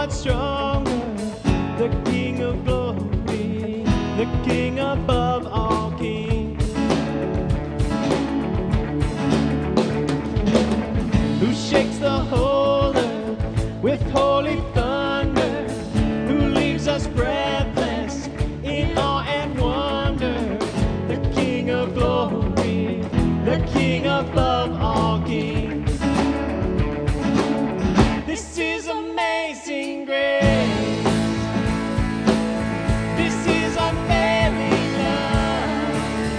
much stronger. The King of glory, the King above all kings. Who shakes the whole earth with holy thunder, who leaves us breathless in awe and wonder. The King of glory, the King above all kings. This is amazing grace. This is unfailing love,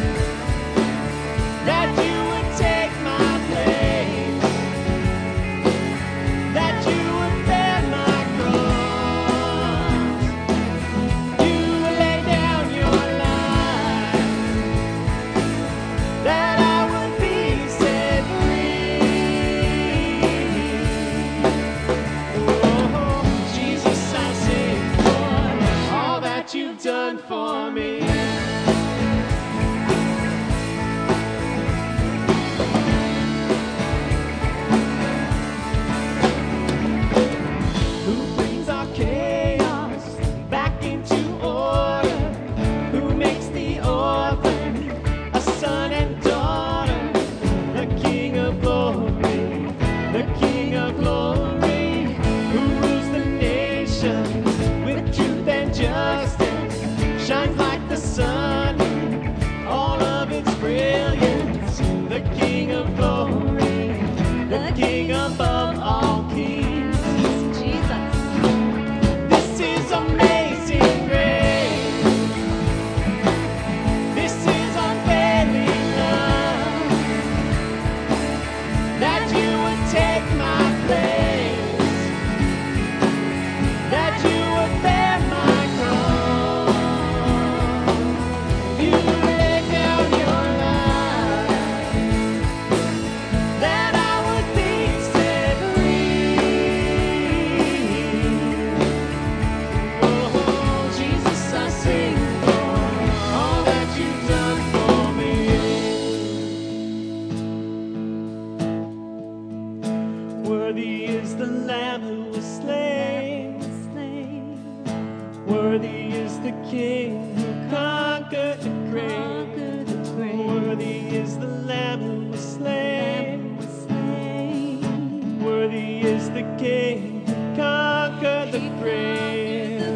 that you would take my place, that you would bear my cross. You lay down your life, that I would be set free. Oh, Jesus, I sing for all that you've done for me. Who brings our chaos back into order? Who makes the orphan a son and daughter? The King of glory, the King of glory, who rules the nations with truth and justice, shines like the sun in all of its brilliance. The King of glory, the King above all kings. Jesus. This is amazing grace. This is unfailing love, that you would take my place, that you would bear my cross. You lay down your life, that I would be set free. Oh, Jesus, I sing for all that you've done for me. Worthy is the Lamb who was slain. Worthy is the King who conquered the grave. Worthy is the Lamb who was slain. Worthy is the King who conquered the grave.